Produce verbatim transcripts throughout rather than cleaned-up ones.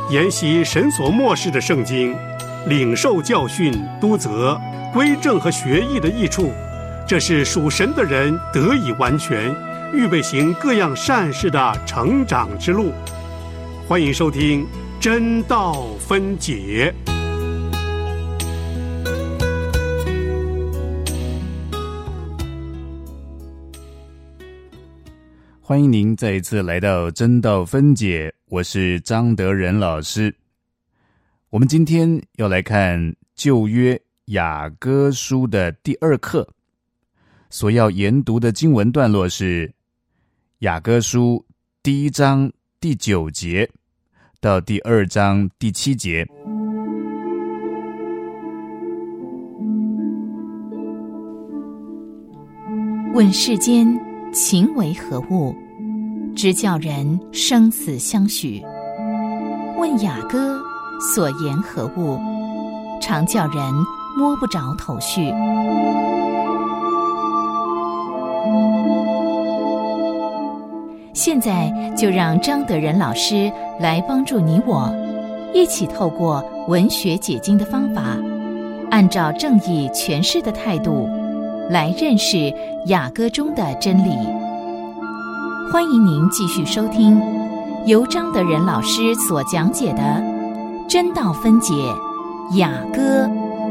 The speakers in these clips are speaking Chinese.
研习神所默示的圣经，领受教训、督责、归正和学艺的益处，这是属神的人得以完全，预备行各样善事的成长之路。欢迎收听真道分解。 欢迎您再一次来到真道分解，我是张德仁老师。我们今天要来看旧约雅歌书的第二课，所要研读的经文段落是雅歌书第一章第九节到第二章第七节。 问世间情为何物，直叫人生死相许。问雅歌所言何物，常叫人摸不着头绪。现在就让张德仁老师来帮助你我，一起透过文学解经的方法，按照正义诠释的态度来认识雅歌中的真理。欢迎您继续收听由张德仁老师所讲解的真道分解雅歌。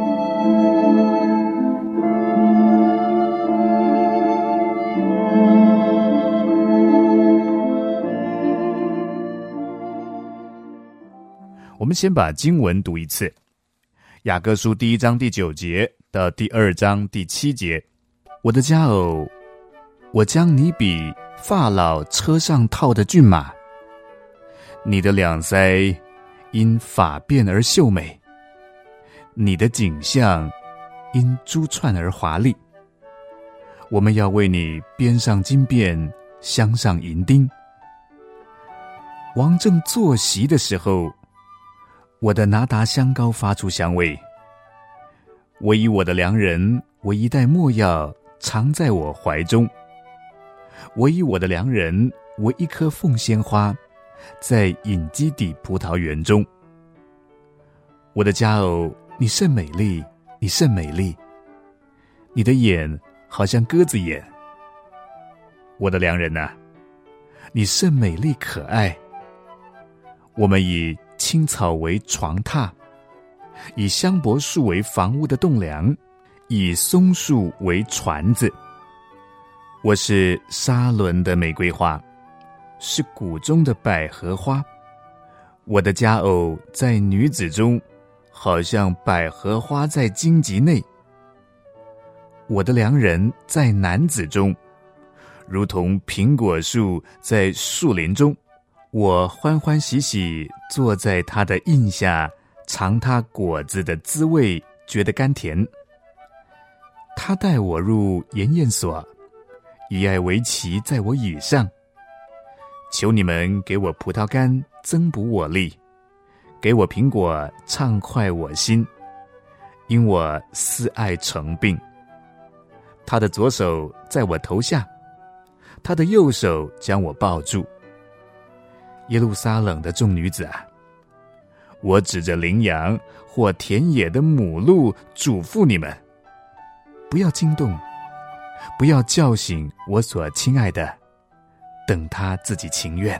我们先把经文读一次，雅歌书第一章第九节到第二章第七节。我的佳偶，我将你比法老车上套的骏马，你的两腮因发辫而秀美，你的颈项因珠串而华丽。我们要为你编上金辫，镶上银钉。王正坐席的时候，我的拿达香膏发出香味。我以我的良人为一袋没药，藏在我怀中。我以我的良人为一颗凤仙花，在隐基底葡萄园中。我的佳偶，你甚美丽，你甚美丽，你的眼好像鸽子眼。我的良人啊，你甚美丽可爱。我们以青草为床榻，以香柏树为房屋的栋梁，以松树为船子。我是沙伦的玫瑰花，是谷中的百合花。我的佳偶在女子中，好像百合花在荆棘内。我的良人在男子中，如同苹果树在树林中。我欢欢喜喜坐在他的荫下，尝他果子的滋味，觉得甘甜。他带我入筵宴所，以爱为旗在我椅上。求你们给我葡萄干，增补我力，给我苹果，畅快我心，因我思爱成病。他的左手在我头下，他的右手将我抱住。耶路撒冷的众女子啊，我指着羚羊或田野的母鹿嘱咐你们，不要惊动，不要叫醒我所亲爱的，等他自己情愿。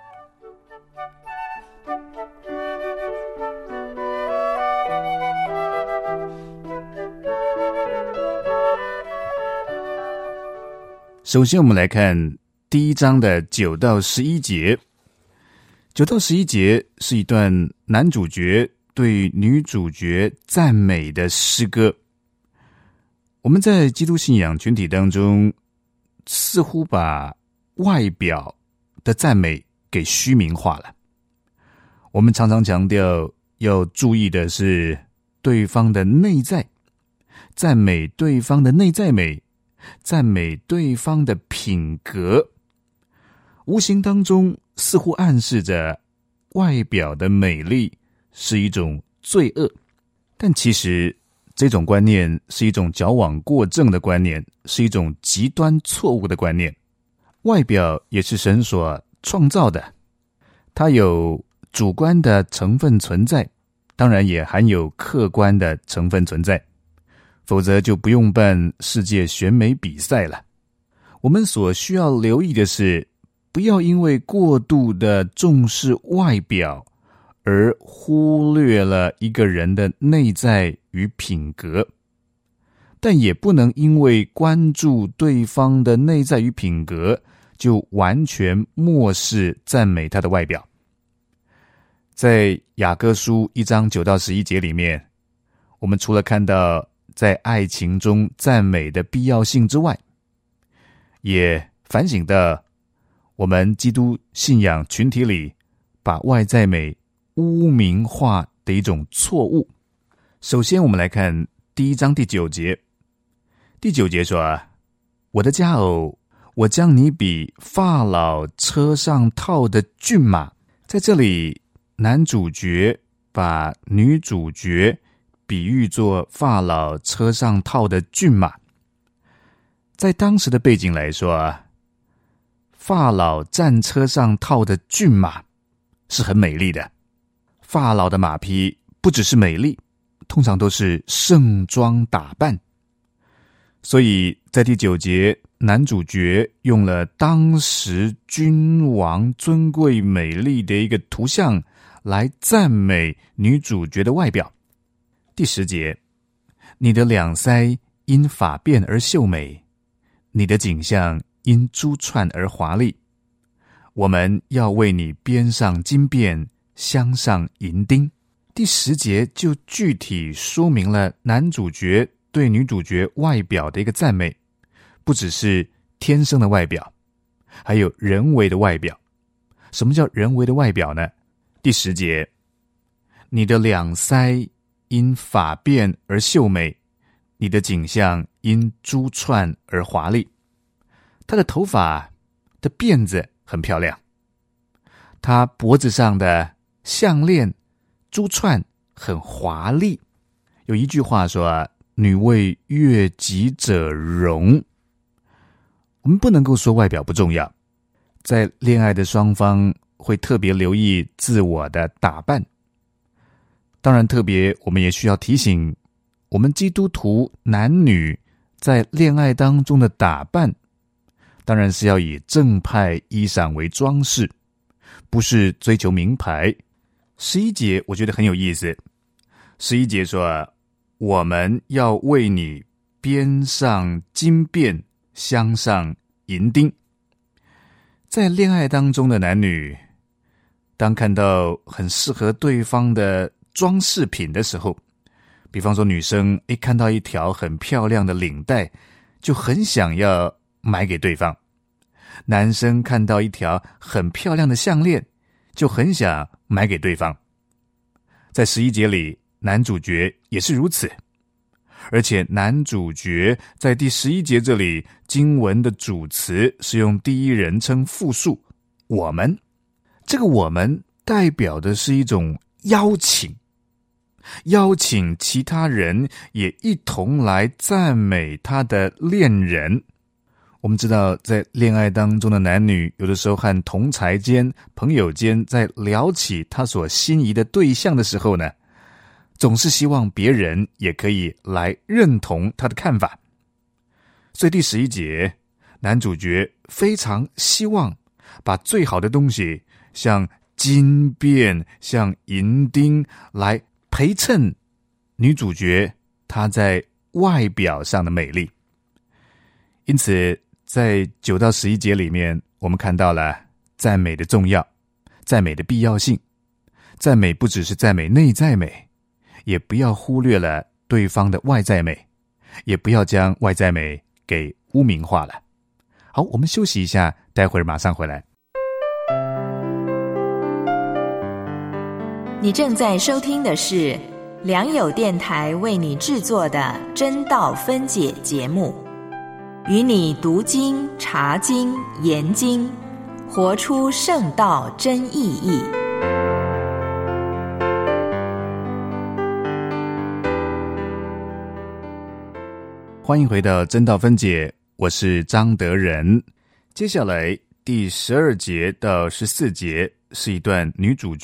首先我们来看第一章的九到十一节。九到十一节是一段男主角对女主角赞美的诗歌。我们在基督信仰群体当中，似乎把外表的赞美给虚名化了。我们常常强调要注意的是对方的内在，赞美对方的内在美，赞美对方的品格。无形当中似乎暗示着外表的美丽是一种罪恶，但其实这种观念是一种矫枉过正的观念，是一种极端错误的观念。外表也是神所创造的，它有主观的成分存在，当然也含有客观的成分存在，否则就不用办世界选美比赛了。我们所需要留意的是，不要因为过度的重视外表而忽略了一个人的内在与品格，但也不能因为关注对方的内在与品格，就完全漠视赞美他的外表。在雅歌书一章九到十一节里面，我们除了看到在爱情中赞美的必要性之外，也反省到我们基督信仰群体里把外在美污名化的一种错误。首先我们来看第一章第九节。第九节说，我的佳偶，我将你比法老车上套的骏马。在这里，男主角把女主角比喻作法老车上套的骏马。在当时的背景来说，法老战车上套的骏马是很美丽的。法老的马匹不只是美丽，通常都是盛装打扮。所以在第九节，男主角用了当时君王尊贵美丽的一个图像来赞美女主角的外表。第十节，你的两腮因发辫而秀美，你的颈项因珠串而华丽。我们要为你编上金辫，镶上银钉。第十节就具体说明了男主角对女主角外表的一个赞美，不只是天生的外表，还有人为的外表。什么叫人为的外表呢？第十节，你的两腮因发辫而秀美，你的颈项因珠串而华丽。他的头发的辫子很漂亮，他脖子上的项链珠串很华丽。有一句话说，女为悦己者容。我们不能够说外表不重要，在恋爱的双方会特别留意自我的打扮。当然特别我们也需要提醒，我们基督徒男女在恋爱当中的打扮，当然是要以正派衣裳为装饰，不是追求名牌。十一节我觉得很有意思。十一节说，我们要为你编上金辫，镶上银钉。在恋爱当中的男女，当看到很适合对方的装饰品的时候，比方说女生一看到一条很漂亮的领带，就很想要买给对方；男生看到一条很漂亮的项链，就很想买给对方。在十一节里，男主角也是如此，而且男主角在第十一节这里经文的主词是用第一人称复数我们。这个我们代表的是一种邀请，邀请其他人也一同来赞美他的恋人。我们知道在恋爱当中的男女，有的时候和同侪间朋友间在聊起他所心仪的对象的时候呢，总是希望别人也可以来认同他的看法。所以第十一节，男主角非常希望把最好的东西，像金辫，像银钉，来陪衬女主角她在外表上的美丽。因此在九到十一节里面，我们看到了赞美的重要，赞美的必要性。赞美不只是赞美内在美，也不要忽略了对方的外在美，也不要将外在美给污名化了。好，我们休息一下，待会儿马上回来。 你正在收听的是良友电台为你制作的真道分解节目，与你读经、查经、研经，活出圣道真意义。 欢迎回到真道分解，我是张德仁。接下来第十二节到十四节是一段女主角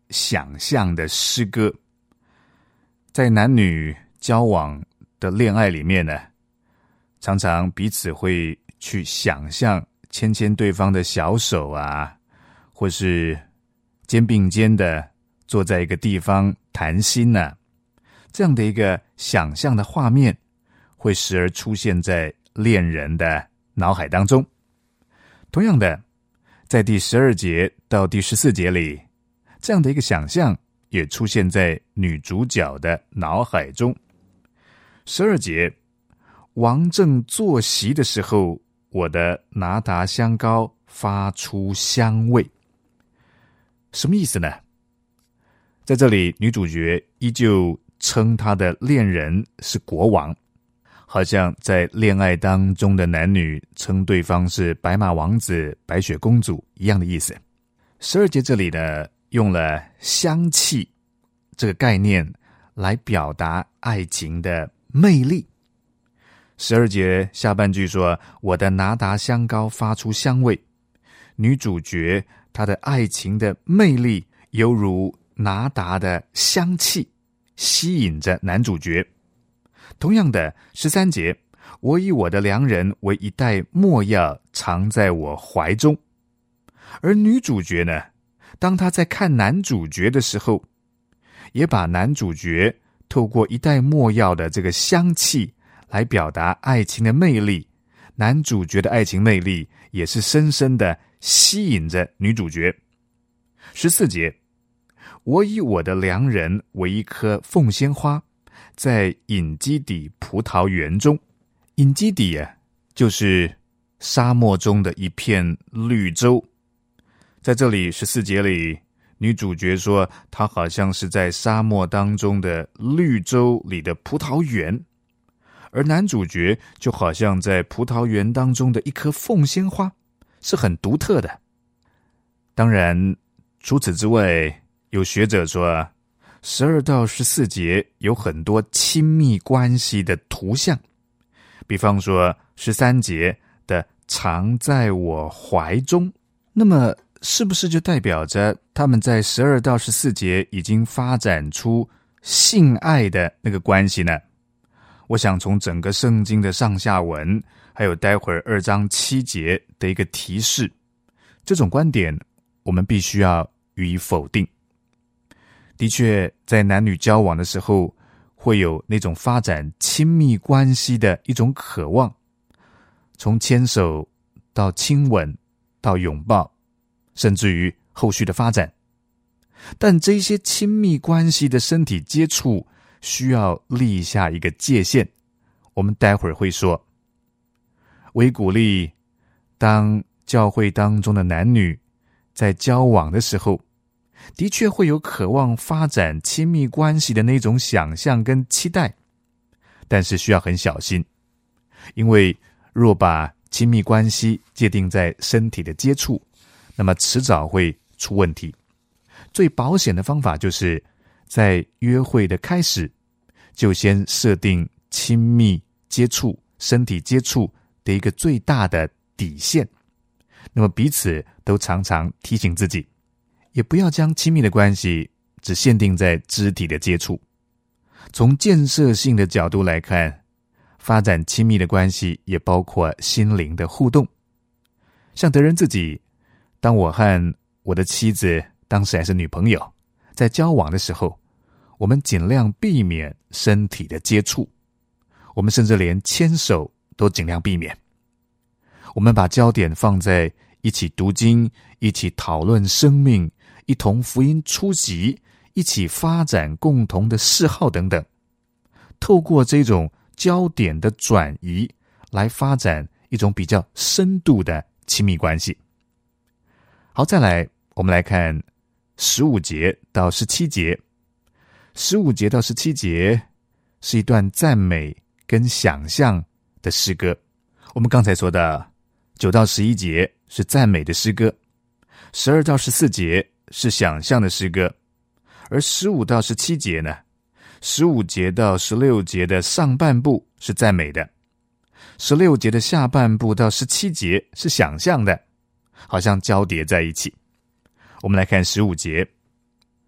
想象的诗歌。在男女交往的恋爱里面呢，常常彼此会去想象牵牵对方的小手啊，或是肩并肩的坐在一个地方谈心啊，这样的一个想象的画面会时而出现在恋人的脑海当中。同样的，在第十二节到第十四节里，这样的一个想象也出现在女主角的脑海中。十二节，王正坐席的时候，我的拿达香膏发出香味。什么意思呢？在这里，女主角依旧称她的恋人是国王，好像在恋爱当中的男女称对方是白马王子、白雪公主一样的意思。十二节这里呢，用了香气这个概念来表达爱情的魅力。十二节下半句说，我的拿达香膏发出香味。女主角她的爱情的魅力犹如拿达的香气，吸引着男主角。同样的，十三节，我以我的良人为一袋没药，藏在我怀中。而女主角呢，当她在看男主角的时候，也把男主角透过一袋没药的这个香气来表达爱情的魅力。男主角的爱情魅力也是深深的吸引着女主角。十四节，我以我的良人为一棵凤仙花，在隐基底葡萄园中。隐基底啊，就是沙漠中的一片绿洲。在这里十四节里，女主角说她好像是在沙漠当中的绿洲里的葡萄园，而男主角就好像在葡萄园当中的一棵凤仙花，是很独特的。当然除此之外，有学者说十二到十四节有很多亲密关系的图像，比方说十三节的藏在我怀中，那么是不是就代表着他们在十二到十四节已经发展出性爱的那个关系呢？我想从整个圣经的上下文，还有待会儿二章七节的一个提示，这种观点我们必须要予以否定。的确，在男女交往的时候，会有那种发展亲密关系的一种渴望，从牵手到亲吻到拥抱，甚至于后续的发展。但这些亲密关系的身体接触需要立下一个界限，我们待会儿会说。我也鼓励当教会当中的男女在交往的时候，的确会有渴望发展亲密关系的那种想象跟期待，但是需要很小心，因为若把亲密关系界定在身体的接触，那么迟早会出问题。最保险的方法就是在约会的开始就先设定亲密接触、身体接触的一个最大的底线，那么彼此都常常提醒自己，也不要将亲密的关系只限定在肢体的接触。从建设性的角度来看，发展亲密的关系也包括心灵的互动。像德仁自己，当我和我的妻子当时还是女朋友，在交往的时候，我们尽量避免身体的接触，我们甚至连牵手都尽量避免。我们把焦点放在一起读经，一起讨论生命，一同福音初级，一起发展共同的嗜好等等。透过这种焦点的转移，来发展一种比较深度的亲密关系。好，再来我们来看十五节到十七节。十五节到十七节是一段赞美跟想象的诗歌。我们刚才说的九到十一节是赞美的诗歌，十二到十四节是想象的诗歌，而十五到十七节呢，十五节到十六节的上半部是赞美的，十六节的下半部到十七节是想象的，好像交叠在一起。我们来看十五节，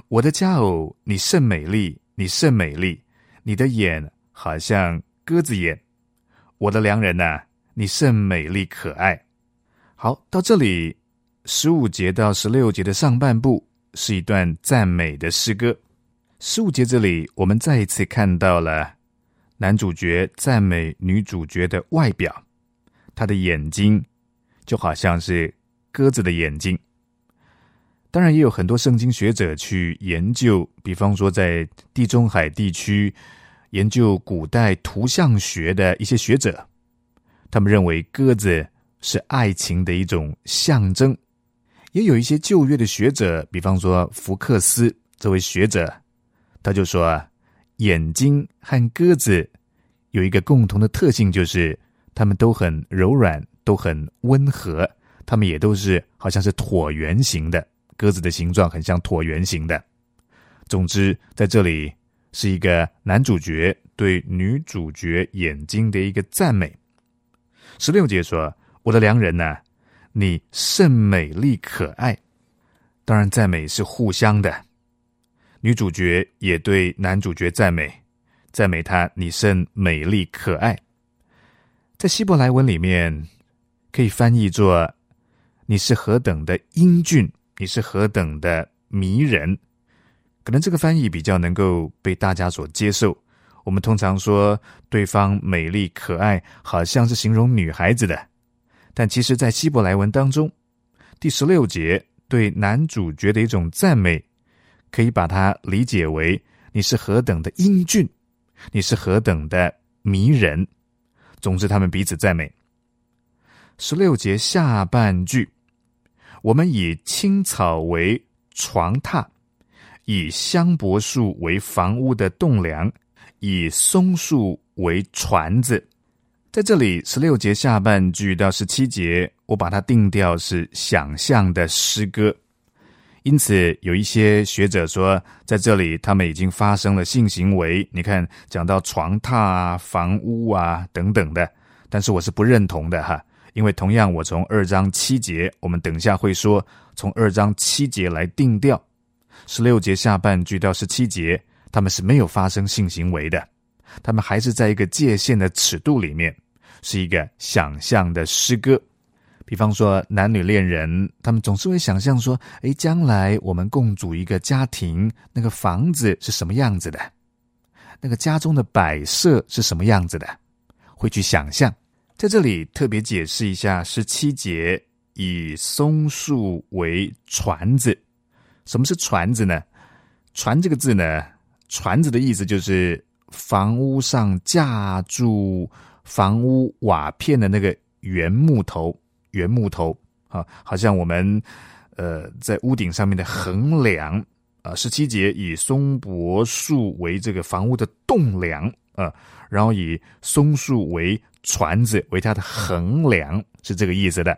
我的佳偶，你甚美丽，你甚美丽，你的眼好像鸽子眼。我的良人啊，你甚美丽可爱。好，到这里十五节到十六节的上半部是一段赞美的诗歌。十五节这里我们再一次看到了男主角赞美女主角的外表，她的眼睛就好像是鸽子的眼睛。当然也有很多圣经学者去研究，比方说在地中海地区研究古代图像学的一些学者，他们认为鸽子是爱情的一种象征。也有一些旧约的学者，比方说福克斯这位学者，他就说眼睛和鸽子有一个共同的特性，就是他们都很柔软，都很温和，他们也都是好像是椭圆形的，鸽子的形状很像椭圆形的。总之在这里是一个男主角对女主角眼睛的一个赞美。十六节说，我的良人啊，你甚美丽可爱。当然赞美是互相的，女主角也对男主角赞美，赞美他你甚美丽可爱。在希伯来文里面可以翻译作你是何等的英俊，你是何等的迷人。可能这个翻译比较能够被大家所接受。我们通常说对方美丽可爱，好像是形容女孩子的，但其实在希伯来文当中，第十六节对男主角的一种赞美，可以把它理解为你是何等的英俊，你是何等的迷人。总之他们彼此赞美。十六节下半句，我们以青草为床榻，以香柏树为房屋的栋梁，以松树为船子。在这里十六节下半句到十七节，我把它定调是想象的诗歌。因此有一些学者说，在这里他们已经发生了性行为，你看讲到床榻啊、房屋啊等等的，但是我是不认同的哈。因为同样我从二章七节，我们等一下会说，从二章七节来定调，十六节下半句到十七节他们是没有发生性行为的，他们还是在一个界限的尺度里面，是一个想象的诗歌。比方说男女恋人，他们总是会想象说，诶，将来我们共组一个家庭，那个房子是什么样子的，那个家中的摆设是什么样子的，会去想象。在这里特别解释一下十七节，以松树为船子。什么是船子呢？船这个字呢，船子的意思就是房屋上架住房屋瓦片的那个圆木头，圆木头啊，好像我们呃在屋顶上面的横梁啊。十七节以松柏树为这个房屋的栋梁啊，然后以松树为船子为它的横梁，是这个意思的。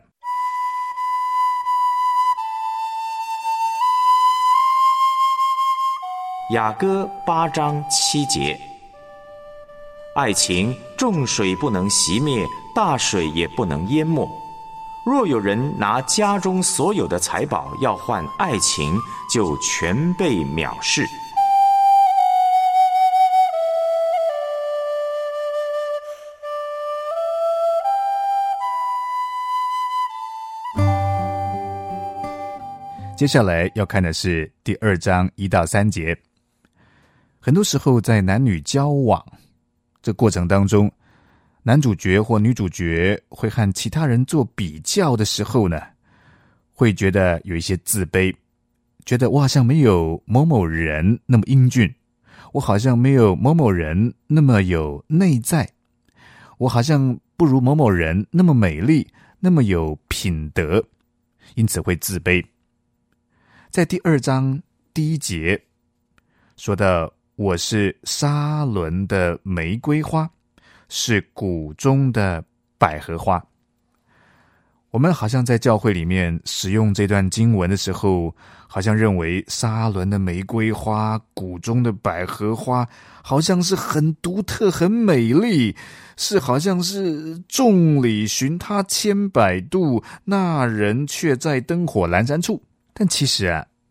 雅歌八章七节，爱情众水不能熄灭，大水也不能淹没。若有人拿家中所有的财宝要换爱情，就全被藐视。 接下来要看的是第二章一到三节。很多时候在男女交往这过程当中，男主角或女主角会和其他人做比较的时候呢，会觉得有一些自卑，觉得我好像没有某某人那么英俊，我好像没有某某人那么有内在，我好像不如某某人那么美丽，那么有品德，因此会自卑。在第二章第一节说到，我是沙伦的玫瑰花，是谷中的百合花。我们好像在教会里面使用这段经文的时候，好像认为沙伦的玫瑰花，谷中的百合花，好像是很独特很美丽，是好像是众里寻他千百度，那人却在灯火阑珊处。但其实啊，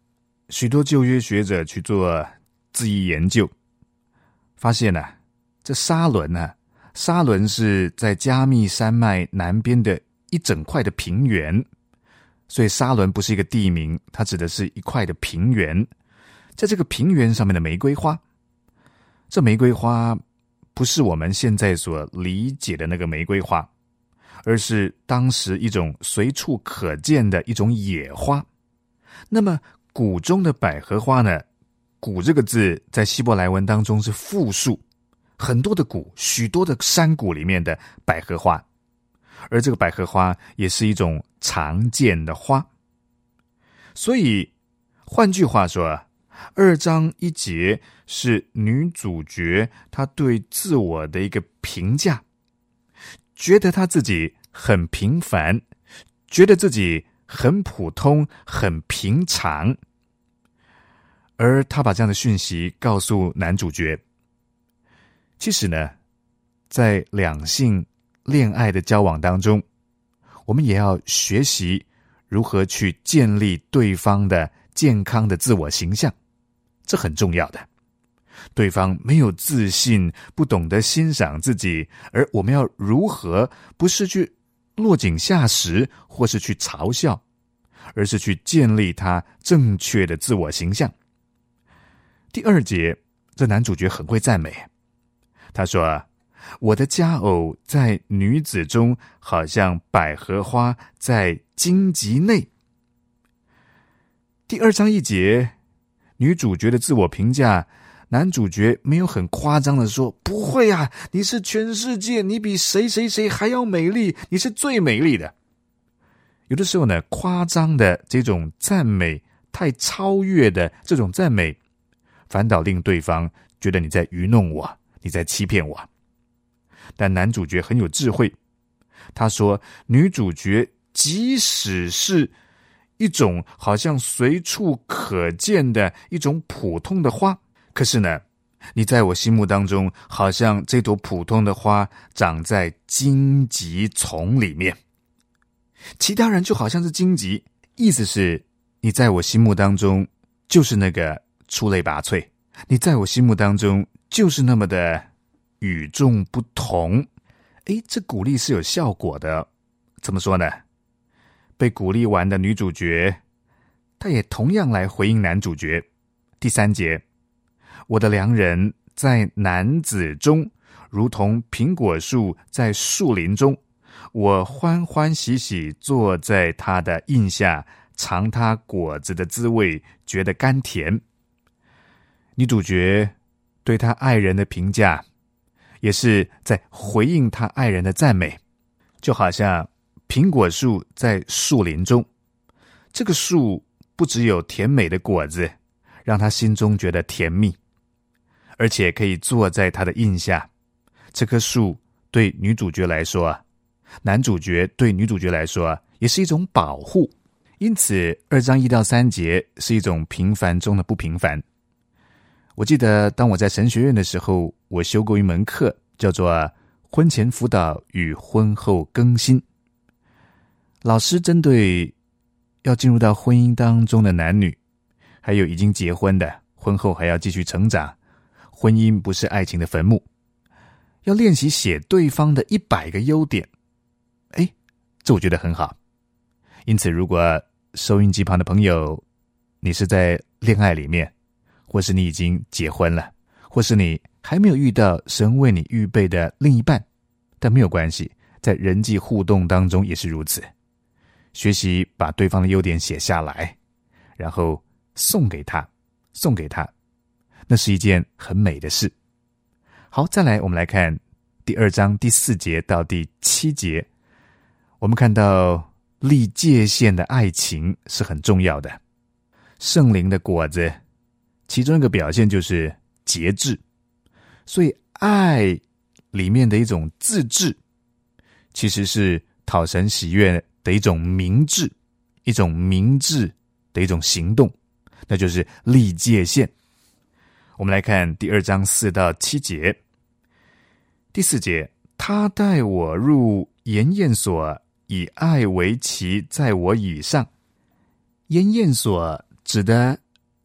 许多旧约学者去做字义研究，发现呢、啊，这沙伦呢、啊，沙伦是在加密山脉南边的一整块的平原，所以沙伦不是一个地名，它指的是一块的平原。在这个平原上面的玫瑰花，这玫瑰花不是我们现在所理解的那个玫瑰花，而是当时一种随处可见的一种野花。那么谷中的百合花呢，谷这个字在希伯来文当中是复数，很多的谷，许多的山谷里面的百合花，而这个百合花也是一种常见的花。所以换句话说，二章一节是女主角她对自我的一个评价，觉得她自己很平凡，觉得自己很普通，很平常，而她把这样的讯息告诉男主角。其实呢，在两性恋爱的交往当中，我们也要学习如何去建立对方的健康的自我形象，这很重要的。对方没有自信，不懂得欣赏自己，而我们要如何不是去落井下石，或是去嘲笑，而是去建立他正确的自我形象。第二节，这男主角很会赞美，他说，我的佳偶在女子中，好像百合花在荆棘内。第二章一节，女主角的自我评价，男主角没有很夸张的说，不会啊，你是全世界，你比谁谁谁还要美丽，你是最美丽的。有的时候呢，夸张的这种赞美，太超越的这种赞美，反倒令对方觉得你在愚弄我，你在欺骗我。但男主角很有智慧，他说，女主角即使是一种好像随处可见的一种普通的花，可是呢，你在我心目当中，好像这朵普通的花长在荆棘丛里面，其他人就好像是荆棘，意思是你在我心目当中就是那个出类拔萃，你在我心目当中就是那么的与众不同。诶，这鼓励是有效果的。怎么说呢？被鼓励完的女主角，她也同样来回应男主角。第三节，我的良人在男子中，如同苹果树在树林中，我欢欢喜喜坐在他的荫下，尝他果子的滋味，觉得甘甜。女主角对她爱人的评价，也是在回应她爱人的赞美，就好像苹果树在树林中，这个树不只有甜美的果子，让她心中觉得甜蜜，而且可以坐在她的荫下。这棵树对女主角来说，男主角对女主角来说也是一种保护。因此二章一到三节是一种平凡中的不平凡。我记得当我在神学院的时候，我修过一门课，叫做婚前辅导与婚后更新。老师针对要进入到婚姻当中的男女，还有已经结婚的，婚后还要继续成长，婚姻不是爱情的坟墓，要练习写对方的一百个优点。诶，这我觉得很好。因此如果收音机旁的朋友，你是在恋爱里面，或是你已经结婚了，或是你还没有遇到神为你预备的另一半，但没有关系，在人际互动当中也是如此。学习把对方的优点写下来，然后送给他，送给他，那是一件很美的事。好，再来我们来看第二章第四节到第七节，我们看到立界限的爱情是很重要的。圣灵的果子，其中一个表现就是节制，所以爱里面的一种自制，其实是讨神喜悦的一种明智，一种明智的一种行动，那就是立界限。我们来看第二章四到七节。第四节，他带我入筵宴所，以爱为旗，在我以上。筵宴所指的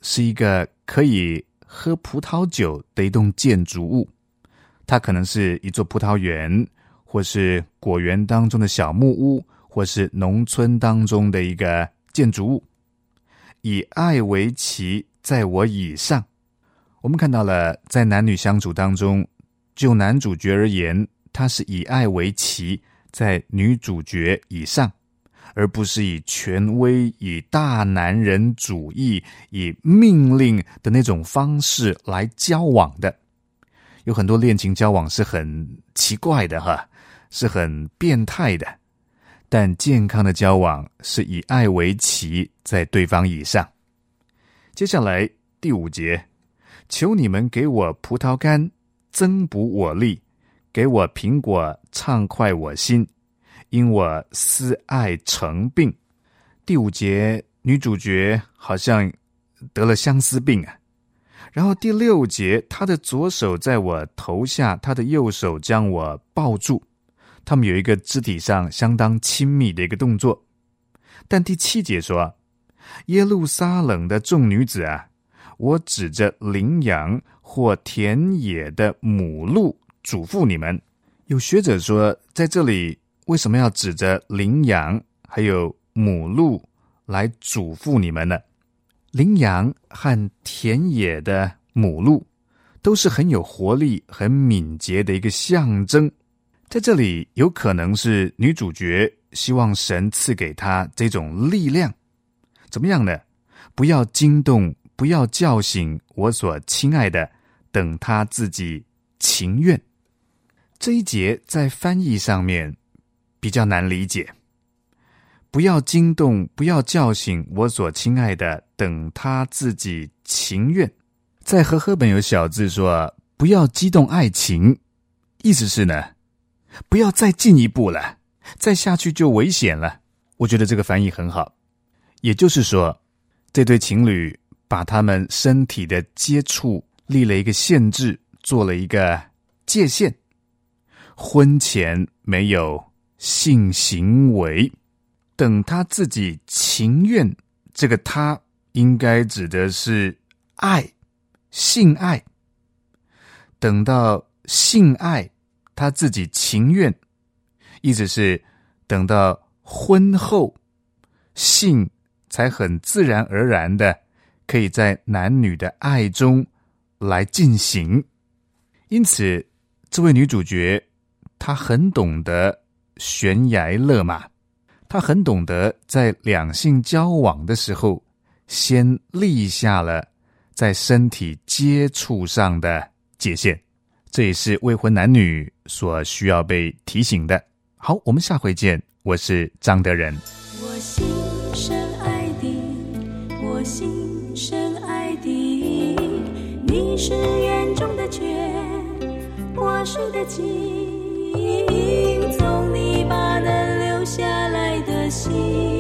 是一个可以喝葡萄酒的一栋建筑物，它可能是一座葡萄园，或是果园当中的小木屋，或是农村当中的一个建筑物。以爱为旗，在我以上。我们看到了在男女相处当中，就男主角而言，他是以爱为旗，在女主角以上，而不是以权威、以大男人主义、以命令的那种方式来交往的。有很多恋情交往是很奇怪的哈，是很变态的，但健康的交往是以爱为旗，在对方以上。接下来第五节，求你们给我葡萄干，增补我力，给我苹果，畅快我心，因我思爱成病。第五节女主角好像得了相思病啊。然后第六节，她的左手在我头下，她的右手将我抱住，他们有一个肢体上相当亲密的一个动作。但第七节说，耶路撒冷的众女子啊，我指着羚羊或田野的母鹿嘱咐你们。有学者说，在这里为什么要指着羚羊还有母鹿来嘱咐你们呢？羚羊和田野的母鹿都是很有活力、很敏捷的一个象征。在这里有可能是女主角希望神赐给她这种力量。怎么样呢？不要惊动，不要叫醒我所亲爱的，等她自己情愿。这一节在翻译上面比较难理解。不要惊动，不要叫醒我所亲爱的，等他自己情愿。在和合本有小字说，不要激动爱情，意思是呢，不要再进一步了，再下去就危险了。我觉得这个翻译很好。也就是说，这对情侣把他们身体的接触立了一个限制，做了一个界限。婚前没有性行为，等他自己情愿，这个他应该指的是爱，性爱。等到性爱，他自己情愿，意思是等到婚后，性才很自然而然的可以在男女的爱中来进行。因此，这位女主角她很懂得悬崖勒马，她很懂得在两性交往的时候，先立下了在身体接触上的界限。这也是未婚男女所需要被提醒的。好，我们下回见，我是张德仁。 我心深爱的，我心深爱的，你是园中的泉，我是的井，从你把那流下来的心